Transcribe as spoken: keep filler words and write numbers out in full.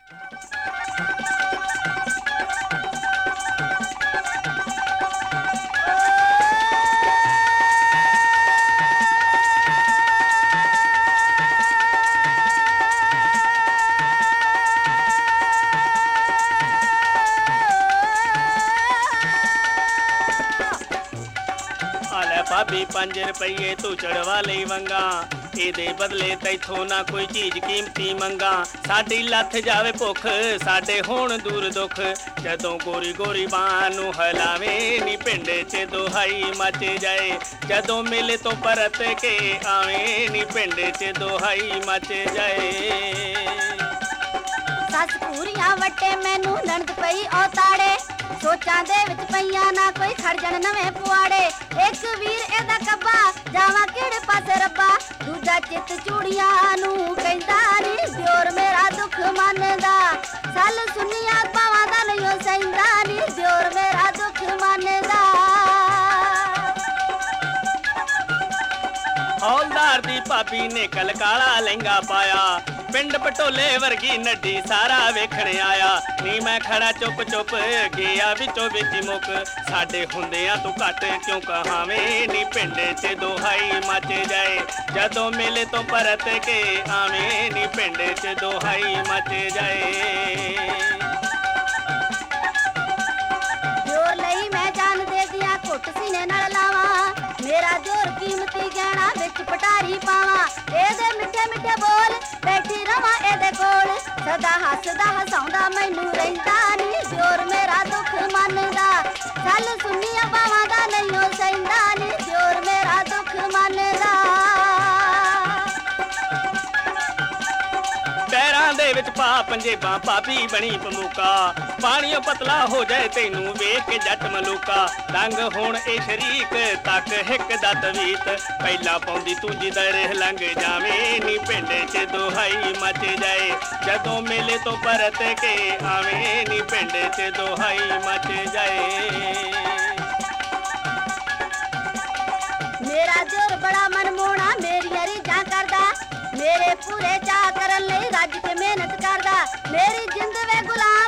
भाभी पंज रुपये तू चढ़वा ले वंगा ਇਹਦੇ ਬਦਲੇ ਤੈਥੋਂ ਨਾ ਕੋਈ ਚੀਜ਼ ਕੀਮਤੀ ਮੰਗਾ ਸਾਡੀ ਲੱਥ ਜਾਵੇ ਭੁੱਖ ਸਾਡੇ ਹੋਣ ਦੂਰ ਦੁੱਖ ਜਦੋਂ ਗੋਰੀ ਗੋਰੀ ਬਾਹ ਨੂੰ ਹਲਾਵੇ ਨੀ ਪਿੰਡ 'ਚ ਦੁਹਾਈ ਮਚ ਜਾਏ ਜਦੋਂ ਮੇਲੇ ਤੋਂ ਪਰਤ ਕੇ ਆਵੇ ਨੀ ਪਿੰਡ 'ਚ ਦੁਹਾਈ ਮਚ ਜਾਏ ਸੱਸ ਪੂਰੀਆਂ ਵੱਟੇ ਮੈਨੂੰ ਲੰਡ ਪਈ ਔ ਤਾੜੇ ਸੋਚਾਂ ਦੇ ਵਿੱਚ ਪਈਆਂ ਨਾ ਕੋਈ ਖੜਜਣ ਨਵੇਂ ਪੁਆੜੇ ਇੱਕ ਵੀਰ ਇਹਦਾ ਕੱਬਾ ਜਾਵਾਂ ਕਿਹੜੇ ਪਾਸੇ ਰੱਬਾ ਦੂਜਾ ਚਿੱਤ ਚੂੜੀਆਂ ਨੂੰ ਕਹਿੰਦਾ ਨੀ ਦਿਓਰ ਮੇਰਾ ਦੁੱਖ ਮੰਨਦਾ ਸੱਲ ਸੁਨੀਆਂ ਪਾਵਾਂ ਦਾ ਨਹੀਂ ਸਹਿੰਦਾ ਨੀ ਦਿਓਰ ਮੇਰਾ ਦੁੱਖ ਮੰਨਦਾ ਹੌਲਦਾਰ ਦੀ ਭਾਬੀ ਨੇ ਕਲ ਕਾਲਾ ਲਹਿੰਗਾ ਪਾਇਆ ਪਿੰਡ ਪਟੋਲੇ ਵਰਗੀ ਨੱਡੀ ਸਾਰਾ ਵੇਖਣ ਆਇਆ ਨੀ ਮੈਂ ਖੜਾ ਚੁੱਪ ਚੁੱਪ ਗਿਆ ਵਿੱਚੋਂ ਵਿੱਚ ਮੁੱਕ ਸਾਡੇ ਹੁੰਦਿਆਂ ਤੂੰ ਘੱਟ ਕਿਉਂ ਕਹਾਵੇਂ ਨੀ ਪਿੰਡ 'ਚ ਦੁਹਾਈ ਮਚ ਜਾਏ ਜਦੋਂ ਮੇਲੇ ਤੋਂ ਪਰਤ ਕੇ ਆਵੇਂ ਨੀ ਪਿੰਡ 'ਚ ਦੁਹਾਈ ਮਚ ਜਾਏ ਜੋਰ ਲਈ ਮੈਂ ਜਾਨ ਦੇ ਦਿਆਂ ਘੁੱਟ ਸੀਨੇ ਨਾਲ ਲਾਵਾਂ ਮੇਰਾ ਜੋਰ ਕੀਮਤੀ ਗਹਿਣਾ ਵਿੱਚ ਪਟਾਰੀ ਪਾਵਾਂ ਇਹਦੇ ਮਿੱਠੇ ਮਿੱਠੇ ਬੋਲ ਬੈਠੀ ਰਵਾਂ ਇਹਦੇ ਕੋਲ ਸਦਾ ਹੱਸਦਾ ਹਸਾਉਂਦਾ ਮੈਨੂੰ ਰਹਿੰਦਾ ਨੀ ਜੋਰ ਮੇਰਾ ਦੁੱਖ ਮੰਨਦਾ ਸੱਲ ਸੁਨੀਆਂ ਬਾਵਾਂ ਦਾ ਨਹੀਂ ਸਹਿੰਦਾ ਨੀ ਜੋਰ ਮੇਰਾ ਦੁੱਖ ਮੰਨਦਾ ਪੈਰਾਂ ਦੇ ਵਿੱਚ ਪਾ ਪੰਜੇਬਾਂ ਭਾਬੀ ਬਣੀ ਪਮੂਕਾ ਪਾਣੀਓ ਪਤਲਾ ਹੋ ਜਾਏ ਤੈਨੂੰ ਵੇਖ ਕੇ ਜੱਟ ਮਲੂਕਾ ਰੰਗ ਹੁਣ ਇਹ ਸ਼ਰੀਕ ਤੱਕ ਹਿੱਕ ਦਾ ਤਵੀਤ ਪਹਿਲਾਂ ਪਾਉਂਦੀ ਤੂੰ ਜਿੱਦਾਂ ਰਹਿ ਲੰਘ ਜਾਵੇਂ ਨੀ ਪਿੰਡ 'ਚ ਦੁਹਾਈ ਮਚ ਜਾਏ ਜਦੋਂ ਮੇਲੇ ਤੋਂ ਪਰਤ ਕੇ ਆਵੇਂ ਨੀ ਪਿੰਡ 'ਚ ਦੁਹਾਈ ਮਚ ਜਾਏ ਮੇਰਾ ਜੋਰ ਬੜਾ ਮਨਮੋਹਣਾ ਮੇਰੀਆਂ ਰੀਝਾਂ ਕਰਦਾ ਮੇਰੇ ਪੂਰੇ ਚਾਅ ਕਰਨ ਲਈ ਰੱਜ ਕੇ ਮਿਹਨਤ ਕਰਦਾ ਮੇਰੀ ਜਿੰਦ ਵੇ ਗੁਲਾਮ